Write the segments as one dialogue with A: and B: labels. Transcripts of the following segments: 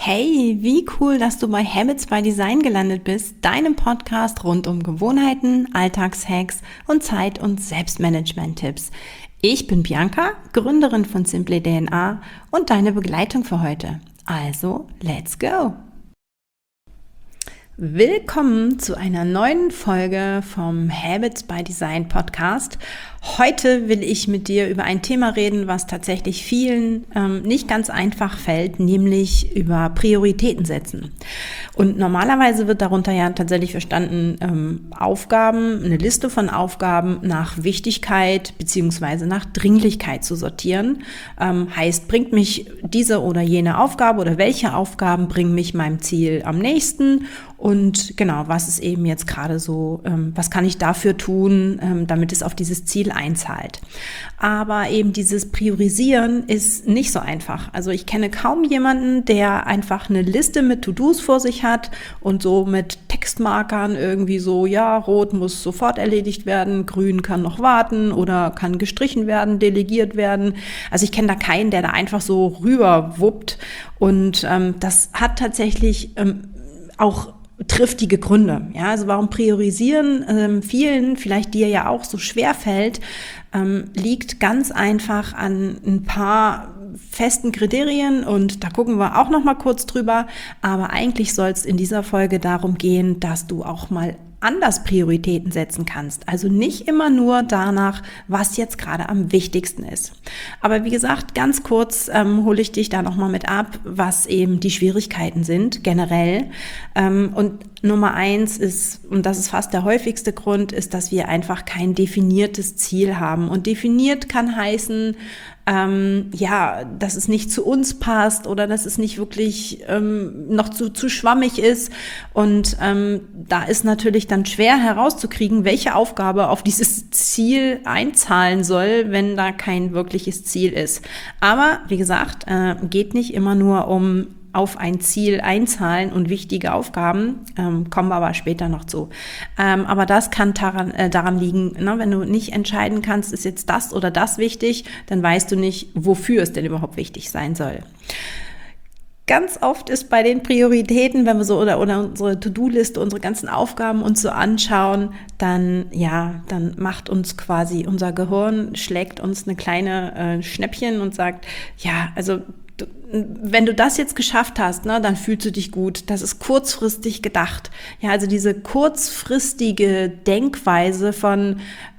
A: Hey, wie cool, dass du bei Habits by Design gelandet bist, deinem Podcast rund um Gewohnheiten, Alltagshacks und Zeit- und Selbstmanagement-Tipps. Ich bin Bianca, Gründerin von Simply DNA und deine Begleitung für heute. Also, let's go! Willkommen zu einer neuen Folge vom Habits by Design Podcast. Heute will ich mit dir über ein Thema reden, was tatsächlich vielen nicht ganz einfach fällt, nämlich über Prioritäten setzen. Und normalerweise wird darunter ja tatsächlich verstanden, Aufgaben, eine Liste von Aufgaben nach Wichtigkeit bzw. nach Dringlichkeit zu sortieren. Heißt, bringt mich diese oder jene Aufgabe oder welche Aufgaben bringen mich meinem Ziel am nächsten? Und genau, was ist eben jetzt gerade so, was kann ich dafür tun, damit es auf dieses Ziel einzahlt. Aber eben dieses Priorisieren ist nicht so einfach. Also ich kenne kaum jemanden, der einfach eine Liste mit To-Dos vor sich hat und so mit Textmarkern irgendwie so, ja, rot muss sofort erledigt werden, grün kann noch warten oder kann gestrichen werden, delegiert werden. Also ich kenne da keinen, der da einfach so rüberwuppt. Und das hat tatsächlich auch triftige Gründe. Ja, also warum Priorisieren vielen, vielleicht dir ja auch so schwer fällt, liegt ganz einfach an ein paar festen Kriterien und da gucken wir auch noch mal kurz drüber. Aber eigentlich soll es in dieser Folge darum gehen, dass du auch mal anders Prioritäten setzen kannst. Also nicht immer nur danach, was jetzt gerade am wichtigsten ist. Aber wie gesagt, ganz kurz hole ich dich da nochmal mit ab, was eben die Schwierigkeiten sind generell. Und Nummer 1 ist, und das ist fast der häufigste Grund, ist, dass wir einfach kein definiertes Ziel haben. Und definiert kann heißen, dass es nicht zu uns passt oder dass es nicht wirklich noch zu schwammig ist. Und da ist natürlich dann schwer herauszukriegen, welche Aufgabe auf dieses Ziel einzahlen soll, wenn da kein wirkliches Ziel ist. Aber wie gesagt, geht nicht immer nur um auf ein Ziel einzahlen und wichtige Aufgaben, kommen wir aber später noch zu. Aber das kann daran liegen, ne, wenn du nicht entscheiden kannst, ist jetzt das oder das wichtig, dann weißt du nicht, wofür es denn überhaupt wichtig sein soll. Ganz oft ist bei den Prioritäten, wenn wir so oder unsere To-Do-Liste, unsere ganzen Aufgaben uns so anschauen, dann macht uns quasi unser Gehirn, schlägt uns eine kleine Schnäppchen und sagt, ja, also wenn du das jetzt geschafft hast, ne, dann fühlst du dich gut. Das ist kurzfristig gedacht. Ja, also diese kurzfristige Denkweise von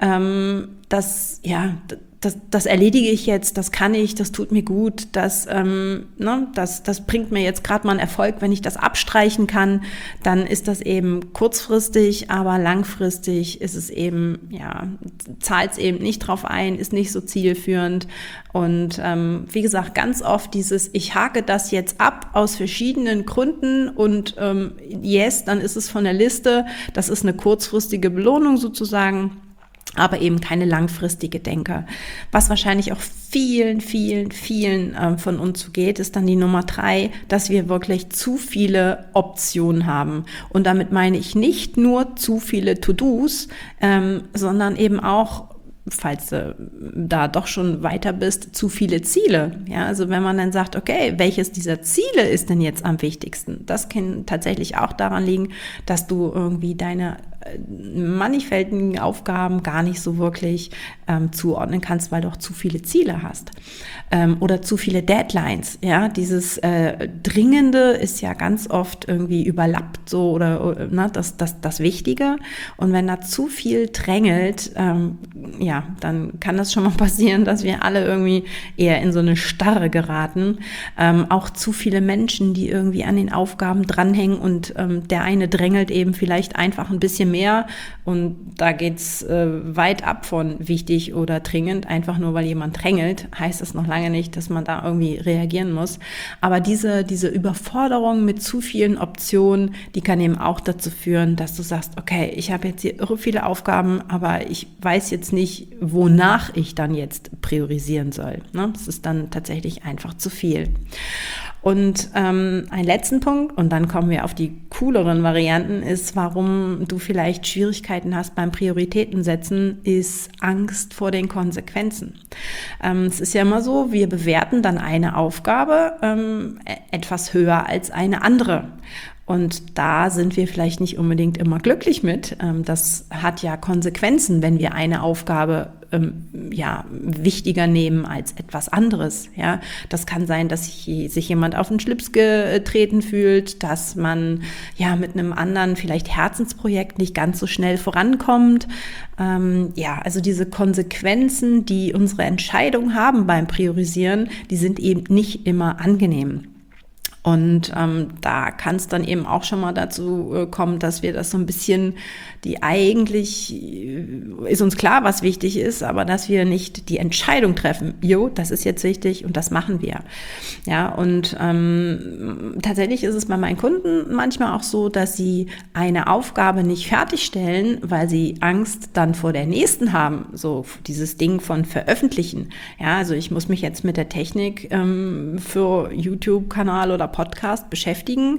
A: das erledige ich jetzt, das kann ich, das tut mir gut, das bringt mir jetzt gerade mal einen Erfolg, wenn ich das abstreichen kann, dann ist das eben kurzfristig, aber langfristig ist es eben, zahlt es eben nicht drauf ein, ist nicht so zielführend und wie gesagt, ganz oft dieses, ich hake das jetzt ab aus verschiedenen Gründen und dann ist es von der Liste, das ist eine kurzfristige Belohnung sozusagen, aber eben keine langfristige Denke. Was wahrscheinlich auch vielen von uns so geht, ist dann die Nummer 3, dass wir wirklich zu viele Optionen haben. Und damit meine ich nicht nur zu viele To-Dos, sondern eben auch, falls du da doch schon weiter bist, zu viele Ziele. Ja, also wenn man dann sagt, okay, welches dieser Ziele ist denn jetzt am wichtigsten? Das kann tatsächlich auch daran liegen, dass du irgendwie deine mannigfältigen Aufgaben gar nicht so wirklich zuordnen kannst, weil du auch zu viele Ziele hast oder zu viele Deadlines. Ja, dieses Dringende ist ja ganz oft irgendwie überlappt so oder das Wichtige. Und wenn da zu viel drängelt, dann kann das schon mal passieren, dass wir alle irgendwie eher in so eine Starre geraten. Auch zu viele Menschen, die irgendwie an den Aufgaben dranhängen und der eine drängelt eben vielleicht einfach ein bisschen mehr und da geht's weit ab von wichtig oder dringend. Einfach nur, weil jemand drängelt, heißt das noch lange nicht, dass man da irgendwie reagieren muss. Aber diese Überforderung mit zu vielen Optionen, die kann eben auch dazu führen, dass du sagst, okay, ich habe jetzt hier irre viele Aufgaben, aber ich weiß jetzt nicht, wonach ich dann jetzt priorisieren soll. Ne? Das ist dann tatsächlich einfach zu viel. Und einen letzten Punkt, und dann kommen wir auf die cooleren Varianten, ist, warum du vielleicht Schwierigkeiten hast beim Prioritätensetzen, ist Angst vor den Konsequenzen. Es ist ja immer so, wir bewerten dann eine Aufgabe etwas höher als eine andere. Und da sind wir vielleicht nicht unbedingt immer glücklich mit. Das hat ja Konsequenzen, wenn wir eine Aufgabe wichtiger nehmen als etwas anderes. Ja, das kann sein, dass sich jemand auf den Schlips getreten fühlt, dass man mit einem anderen vielleicht Herzensprojekt nicht ganz so schnell vorankommt. Also diese Konsequenzen, die unsere Entscheidung haben beim Priorisieren, die sind eben nicht immer angenehm. Und da kann es dann eben auch schon mal dazu kommen, dass wir das so ein bisschen, ist uns klar, was wichtig ist, aber dass wir nicht die Entscheidung treffen, das ist jetzt wichtig und das machen wir. Ja, und tatsächlich ist es bei meinen Kunden manchmal auch so, dass sie eine Aufgabe nicht fertigstellen, weil sie Angst dann vor der nächsten haben, so dieses Ding von veröffentlichen. Ja, also ich muss mich jetzt mit der Technik für YouTube-Kanal oder Podcast beschäftigen.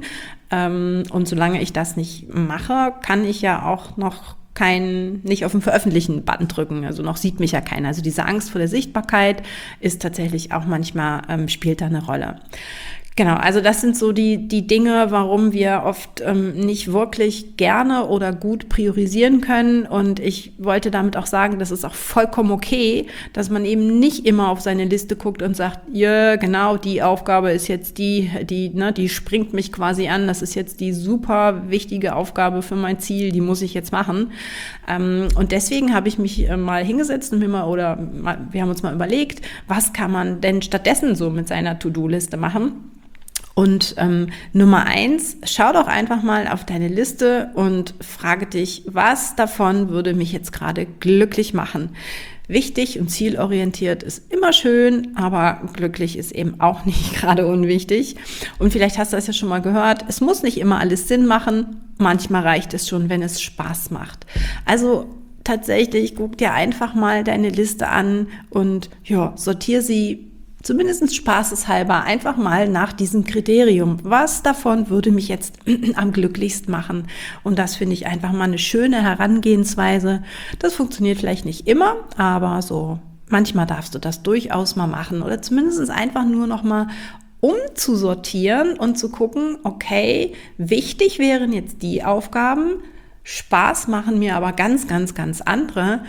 A: Und solange ich das nicht mache, kann ich ja auch noch nicht auf den Veröffentlichen-Button drücken. Also noch sieht mich ja keiner. Also diese Angst vor der Sichtbarkeit ist tatsächlich auch manchmal, spielt da eine Rolle. Genau, also das sind so die Dinge, warum wir oft nicht wirklich gerne oder gut priorisieren können. Und ich wollte damit auch sagen, das ist auch vollkommen okay, dass man eben nicht immer auf seine Liste guckt und sagt, ja, genau, die Aufgabe ist jetzt die springt mich quasi an. Das ist jetzt die super wichtige Aufgabe für mein Ziel, die muss ich jetzt machen. Und deswegen habe ich mich mal hingesetzt und wir haben uns mal überlegt, was kann man denn stattdessen so mit seiner To-Do-Liste machen? Und Nummer 1, schau doch einfach mal auf deine Liste und frage dich, was davon würde mich jetzt gerade glücklich machen? Wichtig und zielorientiert ist immer schön, aber glücklich ist eben auch nicht gerade unwichtig. Und vielleicht hast du das ja schon mal gehört, es muss nicht immer alles Sinn machen, manchmal reicht es schon, wenn es Spaß macht. Also tatsächlich, guck dir einfach mal deine Liste an und sortier sie zumindest spaßeshalber einfach mal nach diesem Kriterium. Was davon würde mich jetzt am glücklichsten machen? Und das finde ich einfach mal eine schöne Herangehensweise. Das funktioniert vielleicht nicht immer, aber so manchmal darfst du das durchaus mal machen oder zumindest einfach nur noch mal umzusortieren und zu gucken, okay, wichtig wären jetzt die Aufgaben, Spaß machen mir aber ganz, ganz, ganz andere.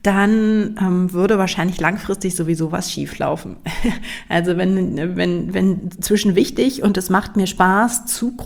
A: Dann würde wahrscheinlich langfristig sowieso was schieflaufen. Also wenn zwischen wichtig und es macht mir Spaß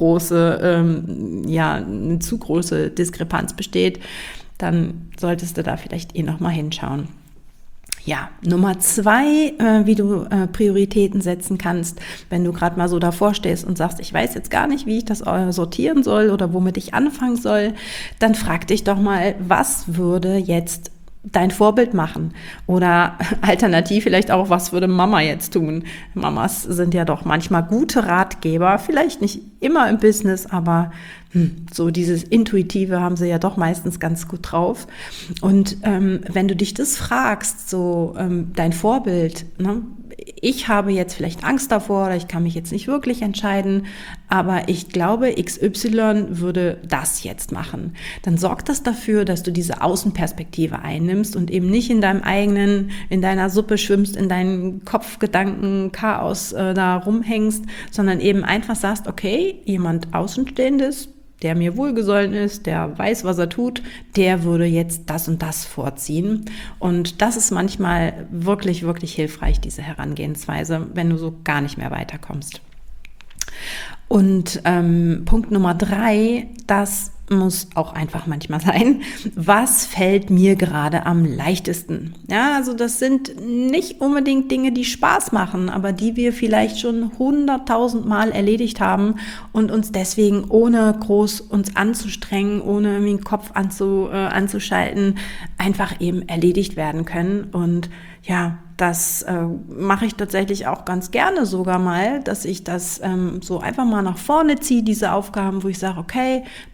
A: eine zu große Diskrepanz besteht, dann solltest du da vielleicht noch mal hinschauen. Ja, Nummer 2, wie du Prioritäten setzen kannst, wenn du gerade mal so davor stehst und sagst, ich weiß jetzt gar nicht, wie ich das sortieren soll oder womit ich anfangen soll, dann frag dich doch mal, was würde jetzt dein Vorbild machen? Oder alternativ vielleicht auch, was würde Mama jetzt tun? Mamas sind ja doch manchmal gute Ratgeber, vielleicht nicht immer im Business, aber so dieses Intuitive haben sie ja doch meistens ganz gut drauf. Und wenn du dich das fragst, so dein Vorbild, ne? Ich habe jetzt vielleicht Angst davor oder ich kann mich jetzt nicht wirklich entscheiden, aber ich glaube, XY würde das jetzt machen. Dann sorgt das dafür, dass du diese Außenperspektive einnimmst und eben nicht in deiner Suppe schwimmst, in deinen Kopfgedanken, Chaos da rumhängst, sondern eben einfach sagst, okay, jemand Außenstehendes, der mir wohlgesollen ist, der weiß, was er tut, der würde jetzt das und das vorziehen. Und das ist manchmal wirklich, wirklich hilfreich, diese Herangehensweise, wenn du so gar nicht mehr weiterkommst. Und Punkt Nummer 3, das muss auch einfach manchmal sein. Was fällt mir gerade am leichtesten? Ja, also das sind nicht unbedingt Dinge, die Spaß machen, aber die wir vielleicht schon 100.000 Mal erledigt haben und uns deswegen ohne groß uns anzustrengen, ohne irgendwie den Kopf anzuschalten, einfach eben erledigt werden können. Und ja, das mache ich tatsächlich auch ganz gerne sogar mal, dass ich das so einfach mal nach vorne ziehe, diese Aufgaben, wo ich sage, okay, da ich nicht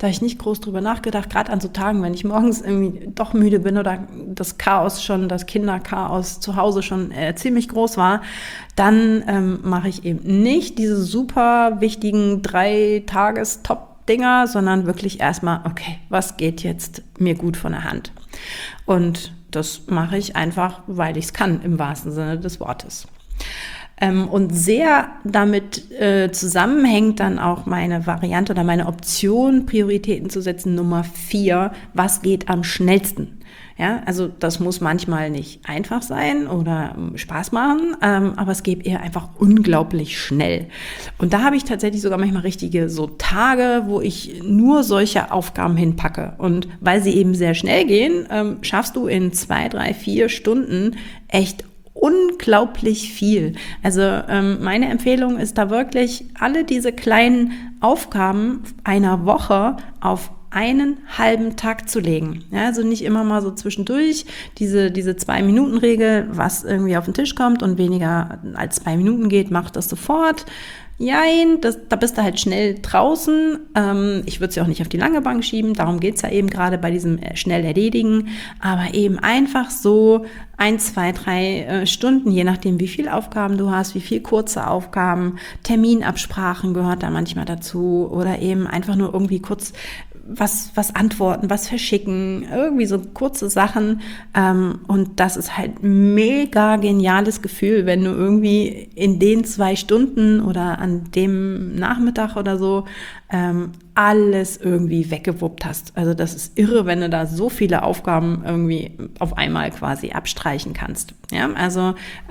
A: groß drüber nachgedacht, gerade an so Tagen, wenn ich morgens irgendwie doch müde bin oder das Kinderchaos zu Hause schon ziemlich groß war, dann mache ich eben nicht diese super wichtigen 3-Tages-Top-Dinger, sondern wirklich erstmal, okay, was geht jetzt mir gut von der Hand? Und das mache ich einfach, weil ich es kann, im wahrsten Sinne des Wortes. Und sehr damit zusammenhängt dann auch meine Variante oder meine Option, Prioritäten zu setzen, Nummer 4, was geht am schnellsten? Ja, also das muss manchmal nicht einfach sein oder Spaß machen, aber es geht eher einfach unglaublich schnell. Und da habe ich tatsächlich sogar manchmal richtige so Tage, wo ich nur solche Aufgaben hinpacke. Und weil sie eben sehr schnell gehen, schaffst du in 2, 3, 4 Stunden echt unglaublich viel. Also meine Empfehlung ist da wirklich, alle diese kleinen Aufgaben einer Woche auf einen halben Tag zu legen. Ja, also nicht immer mal so zwischendurch diese 2-Minuten-Regel, was irgendwie auf den Tisch kommt und weniger als 2 Minuten geht, mach das sofort. Jein, da bist du halt schnell draußen. Ich würde es ja auch nicht auf die lange Bank schieben, darum geht's ja eben gerade bei diesem schnell erledigen. Aber eben einfach so 1, 2, 3 Stunden, je nachdem wie viele Aufgaben du hast, wie viel kurze Aufgaben, Terminabsprachen gehört da manchmal dazu oder eben einfach nur irgendwie kurz was antworten, was verschicken, irgendwie so kurze Sachen. Und das ist halt ein mega geniales Gefühl, wenn du irgendwie in den 2 Stunden oder an dem Nachmittag oder so alles irgendwie weggewuppt hast. Also das ist irre, wenn du da so viele Aufgaben irgendwie auf einmal quasi abstreichen kannst. Ja, also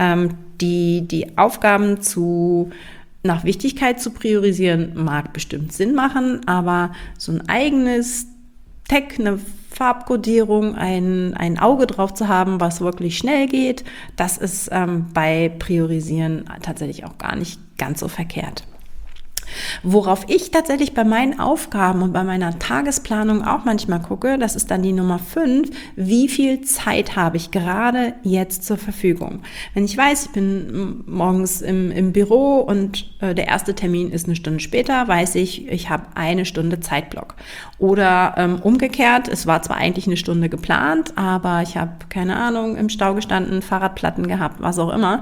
A: die Aufgaben nach Wichtigkeit zu priorisieren, mag bestimmt Sinn machen, aber so ein eigenes Tag, eine Farbkodierung, ein Auge drauf zu haben, was wirklich schnell geht, das ist bei Priorisieren tatsächlich auch gar nicht ganz so verkehrt. Worauf ich tatsächlich bei meinen Aufgaben und bei meiner Tagesplanung auch manchmal gucke, das ist dann die Nummer 5, wie viel Zeit habe ich gerade jetzt zur Verfügung? Wenn ich weiß, ich bin morgens im Büro und der erste Termin ist eine Stunde später, weiß ich, ich habe 1 Stunde Zeitblock. Oder umgekehrt, es war zwar eigentlich eine Stunde geplant, aber ich habe, keine Ahnung, im Stau gestanden, Fahrradplatten gehabt, was auch immer,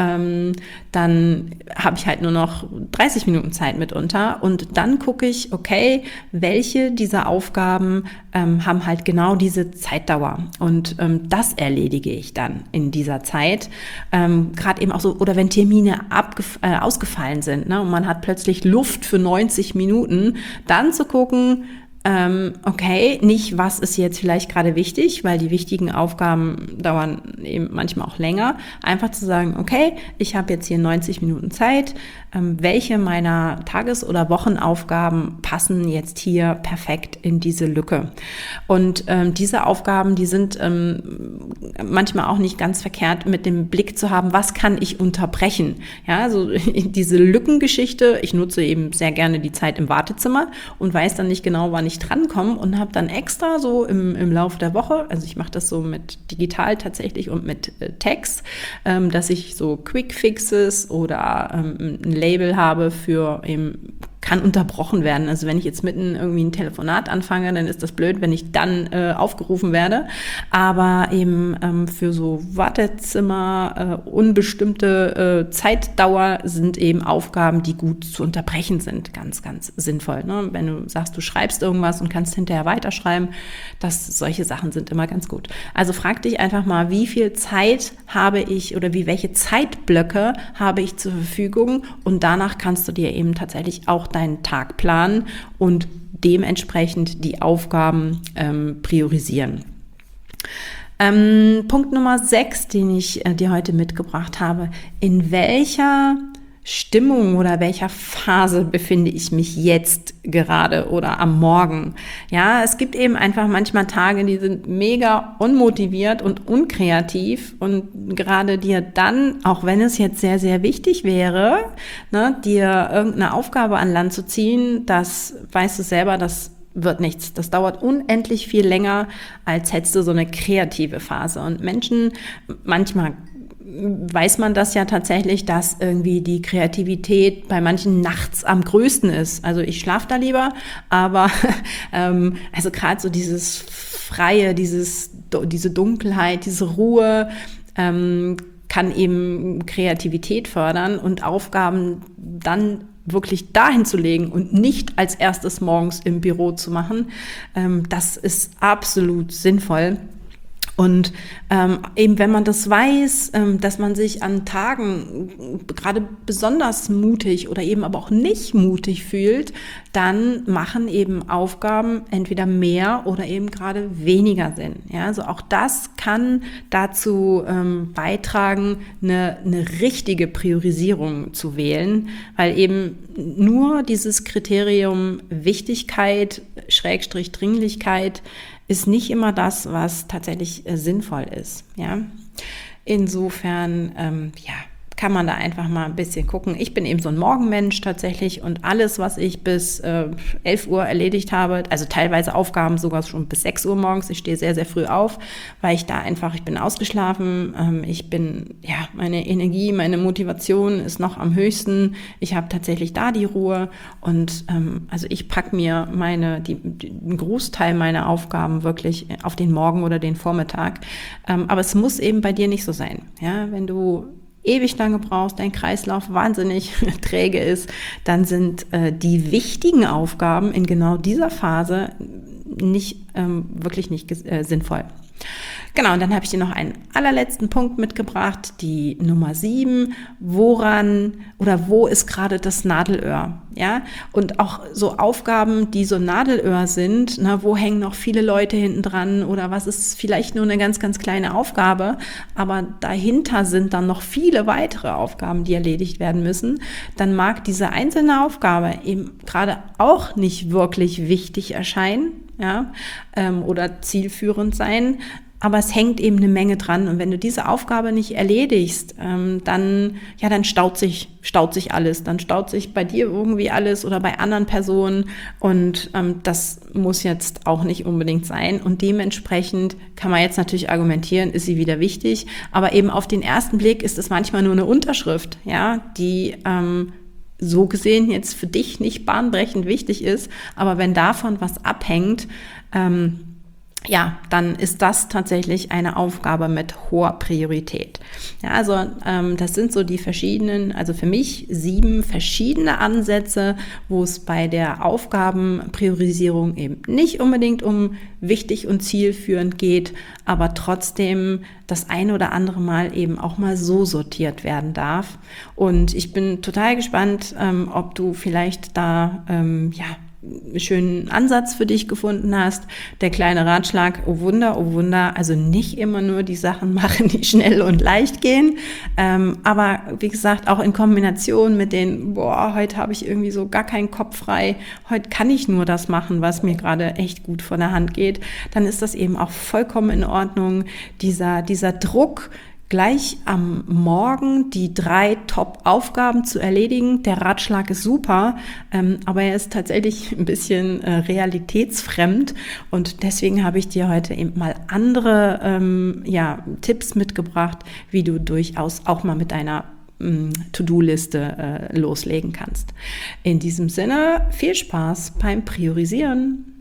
A: dann habe ich halt nur noch 30 Minuten Zeit mitunter und dann gucke ich, okay, welche dieser Aufgaben haben halt genau diese Zeitdauer und das erledige ich dann in dieser Zeit, gerade eben auch so, oder wenn Termine ausgefallen sind, ne, und man hat plötzlich Luft für 90 Minuten, dann zu gucken, okay, nicht was ist jetzt vielleicht gerade wichtig, weil die wichtigen Aufgaben dauern eben manchmal auch länger. Einfach zu sagen, okay, ich habe jetzt hier 90 Minuten Zeit, welche meiner Tages- oder Wochenaufgaben passen jetzt hier perfekt in diese Lücke. Und diese Aufgaben, die sind manchmal auch nicht ganz verkehrt mit dem Blick zu haben, was kann ich unterbrechen? Ja, also diese Lückengeschichte, ich nutze eben sehr gerne die Zeit im Wartezimmer und weiß dann nicht genau, wann ich drankomme und habe dann extra so im Laufe der Woche, also ich mache das so mit digital tatsächlich und mit Text, dass ich so Quick Fixes oder ein Label habe für eben kann unterbrochen werden. Also wenn ich jetzt mitten irgendwie ein Telefonat anfange, dann ist das blöd, wenn ich dann aufgerufen werde. Aber eben für so Wartezimmer, unbestimmte Zeitdauer sind eben Aufgaben, die gut zu unterbrechen sind. Ganz, ganz sinnvoll. Ne? Wenn du sagst, du schreibst irgendwas und kannst hinterher weiterschreiben, solche Sachen sind immer ganz gut. Also frag dich einfach mal, wie viel Zeit habe ich oder welche Zeitblöcke habe ich zur Verfügung und danach kannst du dir eben tatsächlich auch deinen Tag planen und dementsprechend die Aufgaben priorisieren. Punkt Nummer 6, den ich dir heute mitgebracht habe. In welcher Stimmung oder welcher Phase befinde ich mich jetzt gerade oder am Morgen? Ja, es gibt eben einfach manchmal Tage, die sind mega unmotiviert und unkreativ und gerade dir dann, auch wenn es jetzt sehr, sehr wichtig wäre, ne, dir irgendeine Aufgabe an Land zu ziehen, das weißt du selber, das wird nichts. Das dauert unendlich viel länger, als hättest du so eine kreative Phase. Und Menschen, manchmal weiß man das ja tatsächlich, dass irgendwie die Kreativität bei manchen nachts am größten ist. Also ich schlafe da lieber, aber also gerade so dieses Freie, diese Dunkelheit, diese Ruhe kann eben Kreativität fördern und Aufgaben dann wirklich dahin zu legen und nicht als erstes morgens im Büro zu machen, das ist absolut sinnvoll. Und eben wenn man das weiß, dass man sich an Tagen gerade besonders mutig oder eben aber auch nicht mutig fühlt, dann machen eben Aufgaben entweder mehr oder eben gerade weniger Sinn. Ja, also auch das kann dazu beitragen, eine richtige Priorisierung zu wählen, weil eben nur dieses Kriterium Wichtigkeit, / Dringlichkeit ist nicht immer das, was tatsächlich sinnvoll ist. Ja? Insofern, kann man da einfach mal ein bisschen gucken. Ich bin eben so ein Morgenmensch tatsächlich und alles, was ich bis 11 Uhr erledigt habe, also teilweise Aufgaben sogar schon bis 6 Uhr morgens, ich stehe sehr, sehr früh auf, weil ich bin ausgeschlafen, meine Energie, meine Motivation ist noch am höchsten, ich habe tatsächlich da die Ruhe und also ich packe mir einen Großteil meiner Aufgaben wirklich auf den Morgen oder den Vormittag, aber es muss eben bei dir nicht so sein, ja, wenn du ewig lange brauchst, dein Kreislauf wahnsinnig träge ist, dann sind die wichtigen Aufgaben in genau dieser Phase wirklich nicht sinnvoll. Genau, und dann habe ich dir noch einen allerletzten Punkt mitgebracht, die Nummer 7, wo ist gerade das Nadelöhr, ja? Und auch so Aufgaben, die so Nadelöhr sind, wo hängen noch viele Leute hinten dran oder was ist vielleicht nur eine ganz, ganz kleine Aufgabe, aber dahinter sind dann noch viele weitere Aufgaben, die erledigt werden müssen, dann mag diese einzelne Aufgabe eben gerade auch nicht wirklich wichtig erscheinen, ja, oder zielführend sein, aber es hängt eben eine Menge dran und wenn du diese Aufgabe nicht erledigst, dann staut sich alles, dann staut sich bei dir irgendwie alles oder bei anderen Personen und das muss jetzt auch nicht unbedingt sein und dementsprechend kann man jetzt natürlich argumentieren, ist sie wieder wichtig, aber eben auf den ersten Blick ist es manchmal nur eine Unterschrift, ja, die so gesehen jetzt für dich nicht bahnbrechend wichtig ist, aber wenn davon was abhängt, dann ist das tatsächlich eine Aufgabe mit hoher Priorität. Ja, also das sind so die verschiedenen, also für mich 7 verschiedene Ansätze, wo es bei der Aufgabenpriorisierung eben nicht unbedingt um wichtig und zielführend geht, aber trotzdem das ein oder andere Mal eben auch mal so sortiert werden darf. Und ich bin total gespannt, ob du vielleicht da schönen Ansatz für dich gefunden hast. Der kleine Ratschlag, oh Wunder, also nicht immer nur die Sachen machen, die schnell und leicht gehen, aber wie gesagt, auch in Kombination mit den, heute habe ich irgendwie so gar keinen Kopf frei, heute kann ich nur das machen, was mir gerade echt gut von der Hand geht, dann ist das eben auch vollkommen in Ordnung. Dieser Druck, gleich am Morgen die 3 Top-Aufgaben zu erledigen. Der Ratschlag ist super, aber er ist tatsächlich ein bisschen realitätsfremd und deswegen habe ich dir heute eben mal andere Tipps mitgebracht, wie du durchaus auch mal mit einer To-Do-Liste loslegen kannst. In diesem Sinne, viel Spaß beim Priorisieren.